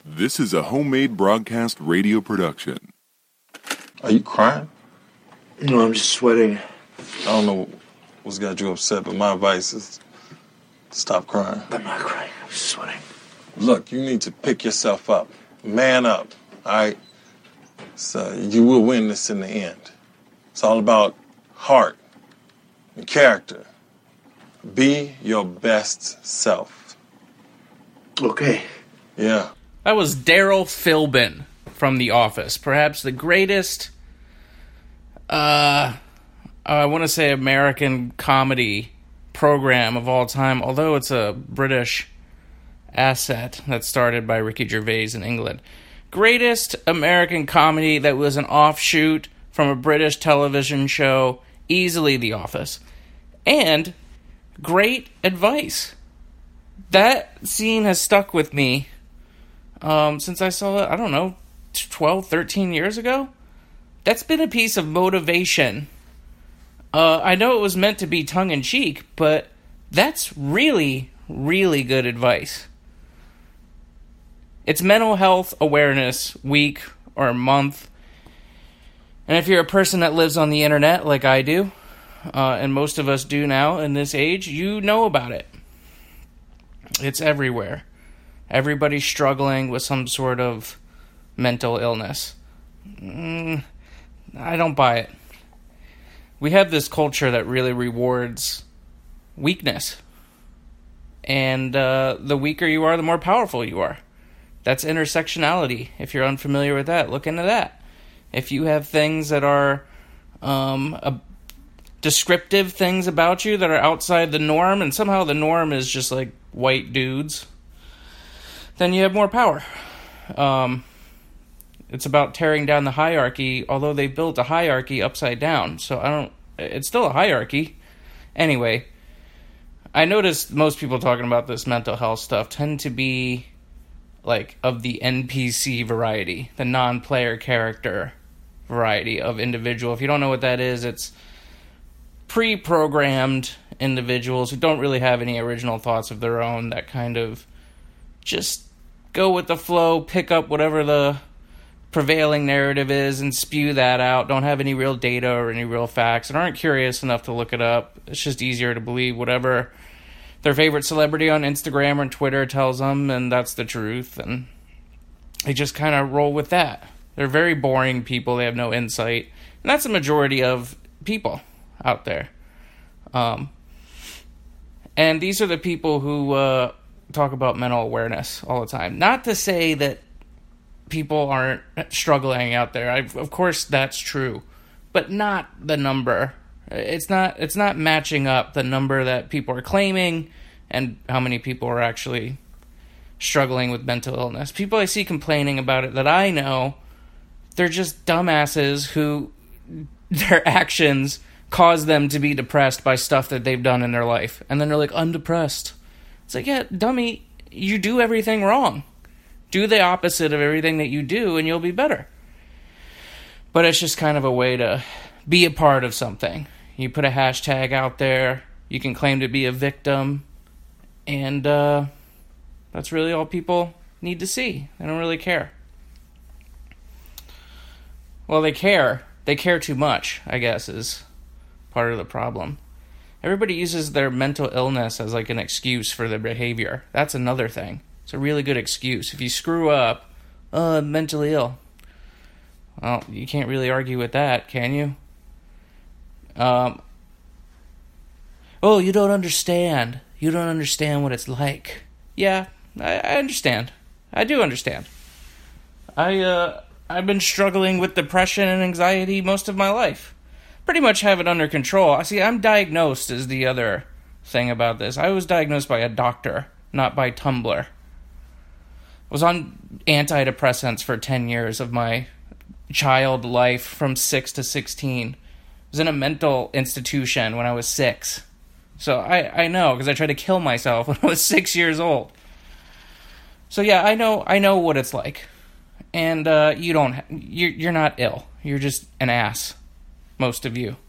This is a homemade broadcast radio production. Are you crying? No, I'm just sweating. I don't know what's got you upset, but my advice is stop crying. I'm not crying. I'm just sweating. Look, you need to pick yourself up. Man up, all right? So you will win this in the end. It's all about heart and character. Be your best self. Okay. Yeah. That was Daryl Philbin from The Office. Perhaps the greatest, I want to say American comedy program of all time, although it's a British asset that's started by Ricky Gervais in England. Greatest American comedy that was an offshoot from a British television show, easily The Office. And great advice. That scene has stuck with me since I saw it, I don't know, 12, 13 years ago? That's been a piece of motivation. I know it was meant to be tongue-in-cheek, but that's really, really good advice. It's Mental Health Awareness Week or month. And if you're a person that lives on the internet like I do, and most of us do now in this age, you know about it. It's everywhere. Everybody's struggling with some sort of mental illness. I don't buy it. We have this culture that really rewards weakness. And the weaker you are, the more powerful you are. That's intersectionality. If you're unfamiliar with that, look into that. If you have things that are descriptive things about you that are outside the norm, and somehow the norm is just like white dudes, then you have more power. It's about tearing down the hierarchy, although they built a hierarchy upside down. So it's still a hierarchy. Anyway, I noticed most people talking about this mental health stuff tend to be like of the NPC variety, the non-player character variety of individual. If you don't know what that is, it's pre-programmed individuals who don't really have any original thoughts of their own, that kind of just go with the flow, pick up whatever the prevailing narrative is and spew that out, don't have any real data or any real facts, and aren't curious enough to look it up. It's just easier to believe whatever their favorite celebrity on Instagram or Twitter tells them, and that's the truth, and they just kind of roll with that. They're very boring people. They have no insight, and that's a majority of people out there. And these are the people who talk about mental awareness all the time. Not to say that people aren't struggling out there. Of course, that's true, but not the number. It's not matching up the number that people are claiming and how many people are actually struggling with mental illness. People I see complaining about it that I know, they're just dumbasses who their actions cause them to be depressed by stuff that they've done in their life. And then they're like, I'm depressed. It's like, yeah, dummy, you do everything wrong. Do the opposite of everything that you do and you'll be better. But it's just kind of a way to be a part of something. You put a hashtag out there, you can claim to be a victim, and that's really all people need to see. They don't really care. Well, they care. They care too much, I guess, is part of the problem. Everybody uses their mental illness as like an excuse for their behavior. That's another thing. It's a really good excuse. If you screw up, I'm mentally ill. Well, you can't really argue with that, can you? Oh, you don't understand. You don't understand what it's like. Yeah, I understand. I do understand. I've been struggling with depression and anxiety most of my life. Pretty much have it under control. See, I'm diagnosed is the other thing about this. I was diagnosed by a doctor, not by Tumblr. I was on antidepressants for 10 years of my child life from 6 to 16. I was in a mental institution when I was 6. So I know, because I tried to kill myself when I was 6 years old. So yeah, I know what it's like. And you're not ill. You're just an ass. Most of you.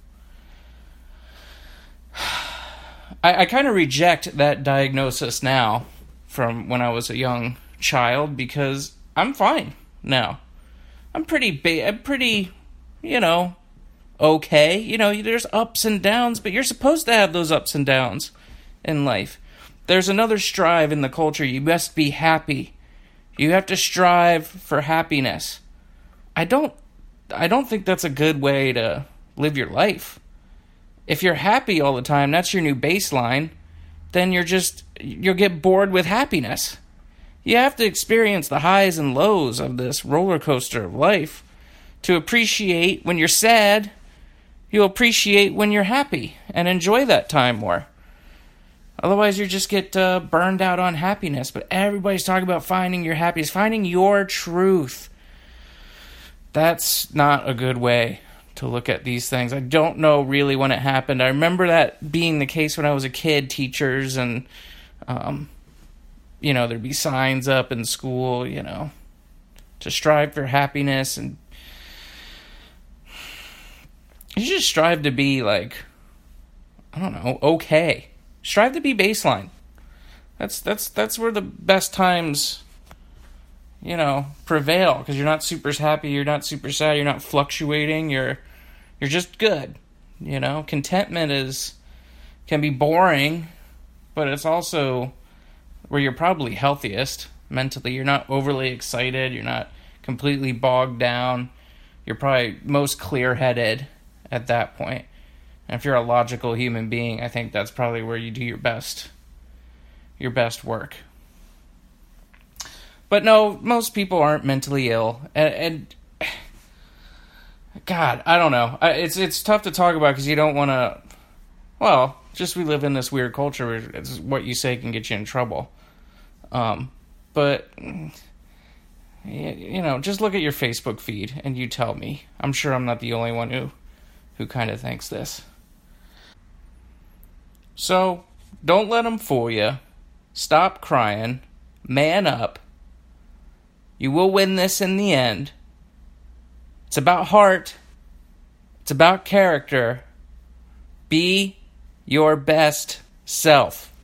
I kind of reject that diagnosis now from when I was a young child, because I'm fine now. I'm pretty, okay. There's ups and downs, but you're supposed to have those ups and downs in life. There's another strive in the culture. You must be happy. You have to strive for happiness. I don't think that's a good way to live your life. If you're happy all the time, that's your new baseline, then you'll get bored with happiness. You have to experience the highs and lows of this roller coaster of life to appreciate when you're sad. You'll appreciate when you're happy and enjoy that time more. Otherwise, you just get burned out on happiness. But everybody's talking about finding your happiness, finding your truth. That's not a good way to look at these things. I don't know really when it happened. I remember that being the case when I was a kid. Teachers and, there'd be signs up in school, to strive for happiness. And you just strive to be okay. Strive to be baseline. That's where the best times, prevail, because you're not super happy, you're not super sad, you're not fluctuating, you're just good. Contentment can be boring, but it's also where you're probably healthiest mentally. You're not overly excited, you're not completely bogged down. You're probably most clear-headed at that point. And if you're a logical human being, I think that's probably where you do your best work. But no, most people aren't mentally ill. And God, I don't know. It's tough to talk about because you don't want to... Well, just we live in this weird culture where it's what you say can get you in trouble. But, just look at your Facebook feed and you tell me. I'm sure I'm not the only one who kind of thinks this. So, don't let them fool you. Stop crying. Man up. You will win this in the end. It's about heart. It's about character. Be your best self.